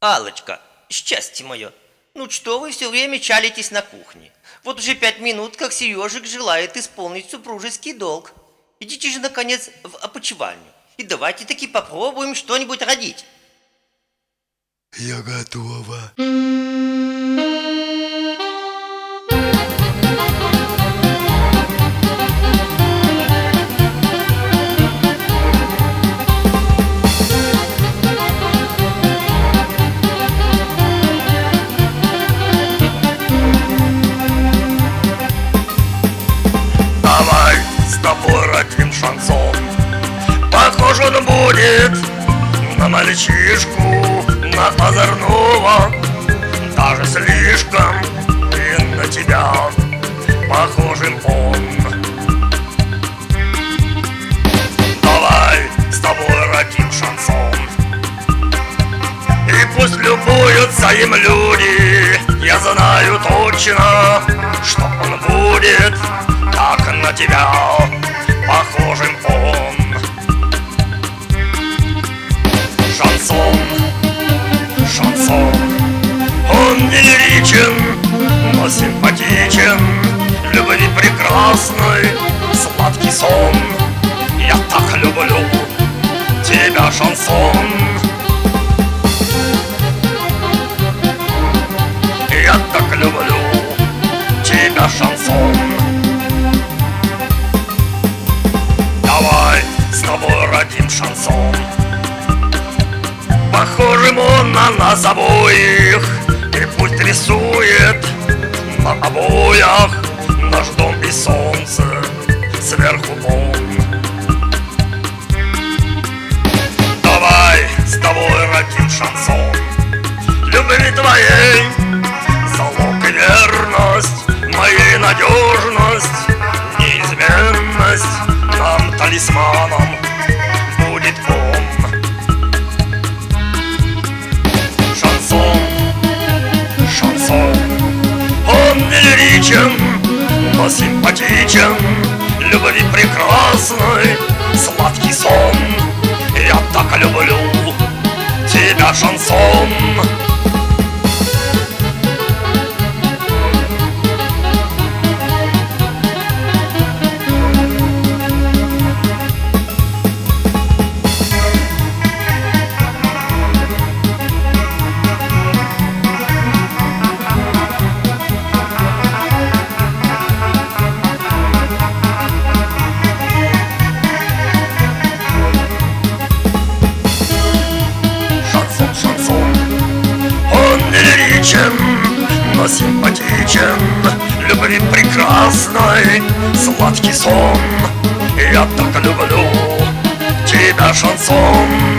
Аллочка, счастье мое, ну что вы все время чалитесь на кухне? Вот уже 5 минут, как Сережик желает исполнить супружеский долг. Идите же, наконец, в опочивальню и давайте таки попробуем что-нибудь родить. Я готова. Давай с тобой родим шансон. Похож он будет на мальчишку, на озорного, даже слишком, и на тебя похожим он. Давай с тобой родим шансон, и пусть любуются им люди. Я знаю точно, что он будет так на тебя похожим он. Шансон, шансон, он не лиричен, но симпатичен, любви прекрасной, сладкий сон. Я так люблю тебя, шансон. Я так люблю тебя, шансон. Давай с тобой родим шансон. Похожим он на нас обоих, и пусть рисует на обоях наш дом и солнце сверху он. Давай с тобой родим шансон. Любви твоей залог и верность, моей надежность, неизменность, нам талисманом будет он. Шансон, шансон, он не лиричен, но симпатичен, любви прекрасной, сладкий сон. Я так люблю тебя, шансон. Но симпатичен, любви прекрасной, сладкий сон. Я так люблю тебя, шансон.